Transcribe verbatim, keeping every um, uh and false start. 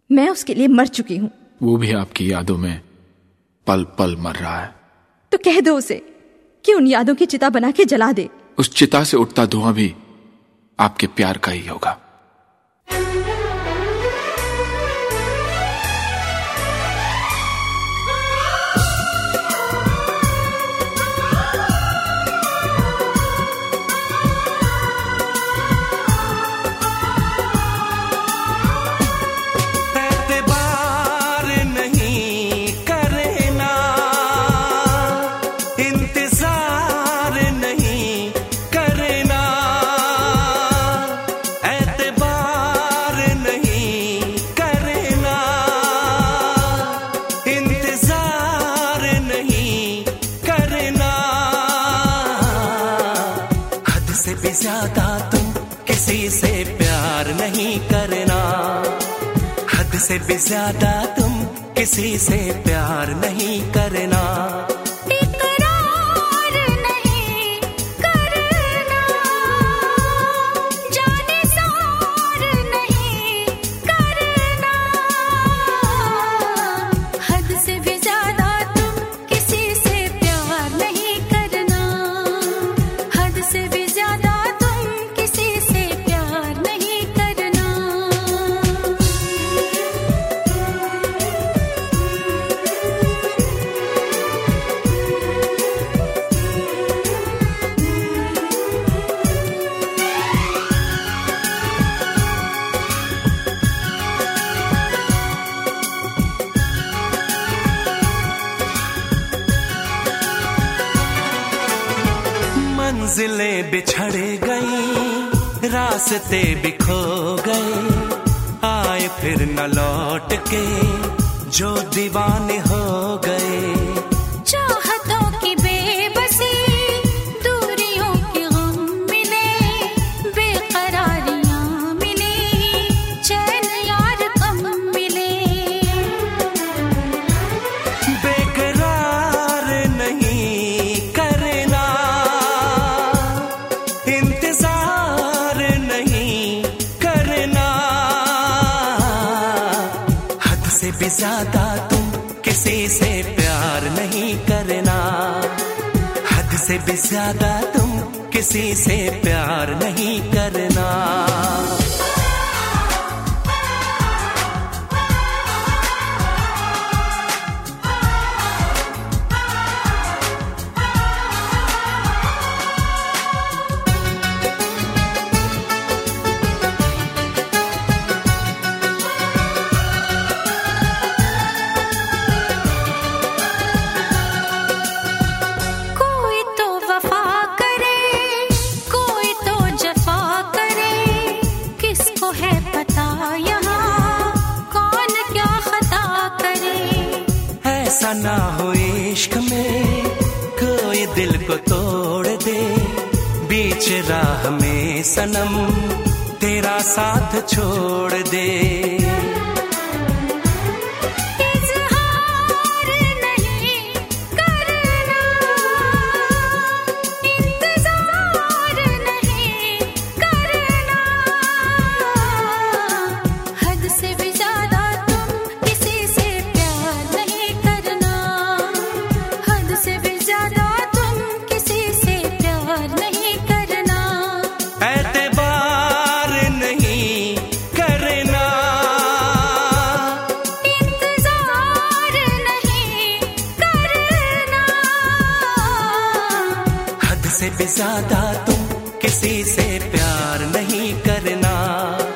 मैं उसके लिए मर चुकी हूँ। वो भी आपकी यादों में पल पल मर रहा है। तो कह दो उसे कि उन यादों की चिता बना के जला दे। उस चिता से उठता धुआं भी आपके प्यार का ही होगा। भी ज्यादा तुम किसी से प्यार नहीं करना, हद से भी ज्यादा तुम किसी से प्यार नहीं करना। मंजिलें बिछड़ गई, रास्ते भी खो गए, आए फिर न लौट के जो दीवाने हो गए। चाहतों की बेबसी, दूरियों के गम मिले, बेकरारियां मिली, चैन यार कम मिले। बेकरार नहीं करना, इंतजार नहीं करना, हद से भी ज्यादा तुम किसी से प्यार नहीं करना, हद से भी ज्यादा तुम किसी से प्यार नहीं करना। ऐसा ना हो इश्क में कोई दिल को तोड़ दे, बीच राह में सनम तेरा साथ छोड़ दे। से भी ज्यादा तुम किसी से प्यार नहीं करना।